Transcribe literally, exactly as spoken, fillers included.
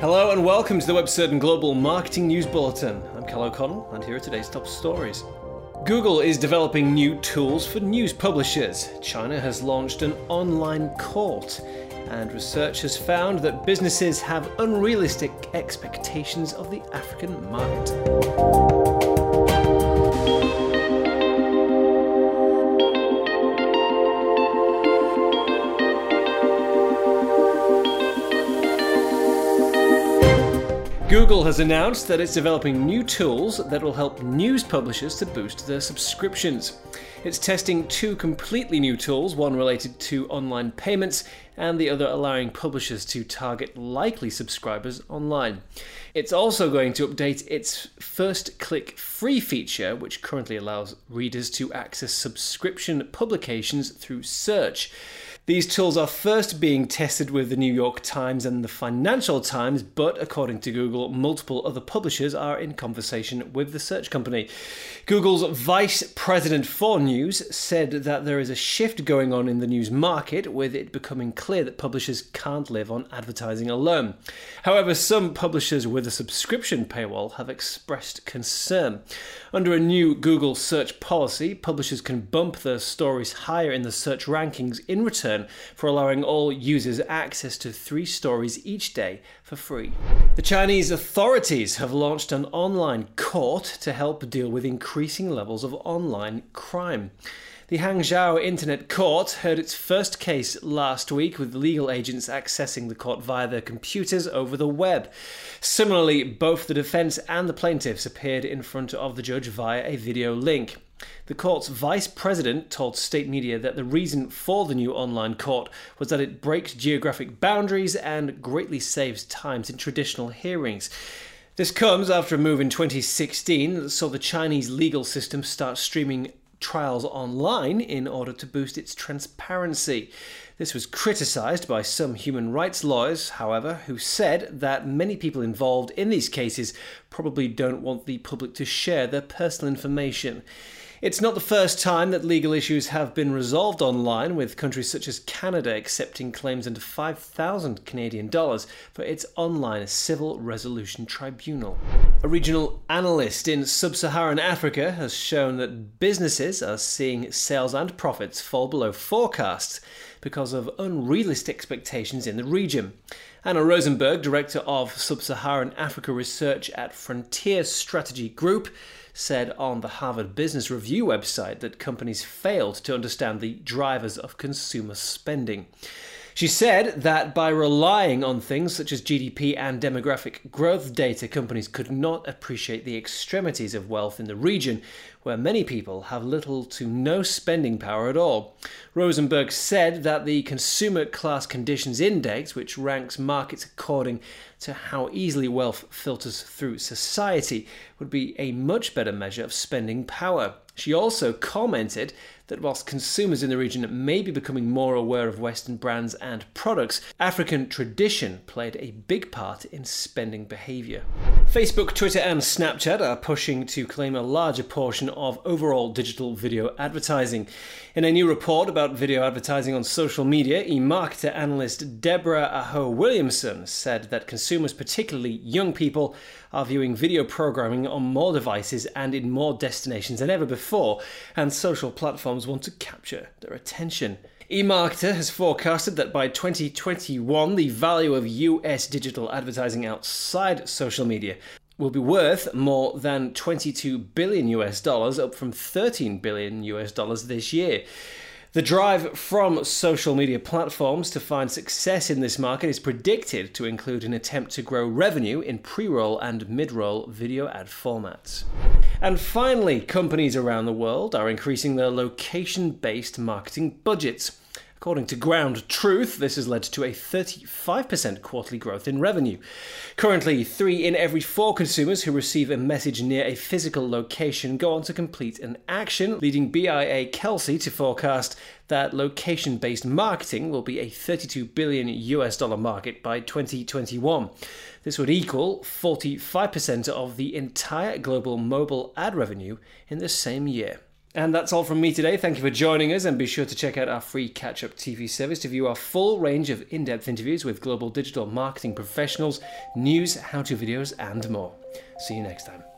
Hello and welcome to the WebCertain Global Marketing News Bulletin. I'm Cal O'Connell and here are today's top stories. Google is developing new tools for news publishers. China has launched an online court. And research has found that businesses have unrealistic expectations of the African market. Google has announced that it's developing new tools that will help news publishers to boost their subscriptions. It's testing two completely new tools, one related to online payments and the other allowing publishers to target likely subscribers online. It's also going to update its first click free feature, which currently allows readers to access subscription publications through search. These tools are first being tested with the New York Times and the Financial Times, but according to Google, multiple other publishers are in conversation with the search company. Google's vice president for news said that there is a shift going on in the news market, with it becoming clear that publishers can't live on advertising alone. However, some publishers with a subscription paywall have expressed concern. Under a new Google search policy, publishers can bump their stories higher in the search rankings in return for allowing all users access to three stories each day for free. The Chinese authorities have launched an online court to help deal with increasing levels of online crime. The Hangzhou Internet Court heard its first case last week, with legal agents accessing the court via their computers over the web. Similarly, both the defense and the plaintiffs appeared in front of the judge via a video link. The court's vice president told state media that the reason for the new online court was that it breaks geographic boundaries and greatly saves times in traditional hearings. This comes after a move in twenty sixteen that saw the Chinese legal system start streaming trials online in order to boost its transparency. This was criticised by some human rights lawyers, however, who said that many people involved in these cases probably don't want the public to share their personal information. It's not the first time that legal issues have been resolved online, with countries such as Canada accepting claims under five thousand Canadian dollars for its online civil resolution tribunal. A regional analyst in sub-Saharan Africa has shown that businesses are seeing sales and profits fall below forecasts because of unrealistic expectations in the region. Anna Rosenberg, director of Sub-Saharan Africa research at Frontier Strategy Group, said on the Harvard Business Review website that companies failed to understand the drivers of consumer spending. She said that by relying on things such as G D P and demographic growth data, companies could not appreciate the extremities of wealth in the region, where many people have little to no spending power at all. Rosenberg said that the Consumer Class Conditions Index, which ranks markets according to how easily wealth filters through society, would be a much better measure of spending power. She also commented that whilst consumers in the region may be becoming more aware of Western brands and products, African tradition played a big part in spending behaviour. Facebook, Twitter and Snapchat are pushing to claim a larger portion of overall digital video advertising. In a new report about video advertising on social media, eMarketer analyst Deborah Aho Williamson said that consumers, particularly young people, are viewing video programming on more devices and in more destinations than ever before, and social platforms want to capture their attention. eMarketer has forecasted that by twenty twenty-one, the value of U S digital advertising outside social media will be worth more than twenty-two billion U S dollars, up from thirteen billion U S dollars this year. The drive from social media platforms to find success in this market is predicted to include an attempt to grow revenue in pre-roll and mid-roll video ad formats. And finally, companies around the world are increasing their location-based marketing budgets. According to Ground Truth, this has led to a thirty-five percent quarterly growth in revenue. Currently, three in every four consumers who receive a message near a physical location go on to complete an action, leading B I A Kelsey to forecast that location-based marketing will be a thirty-two billion U S dollar market by twenty twenty-one. This would equal forty-five percent of the entire global mobile ad revenue in the same year. And that's all from me today. Thank you for joining us, and be sure to check out our free Catch-Up T V service to view our full range of in-depth interviews with global digital marketing professionals, news, how-to videos, and more. See you next time.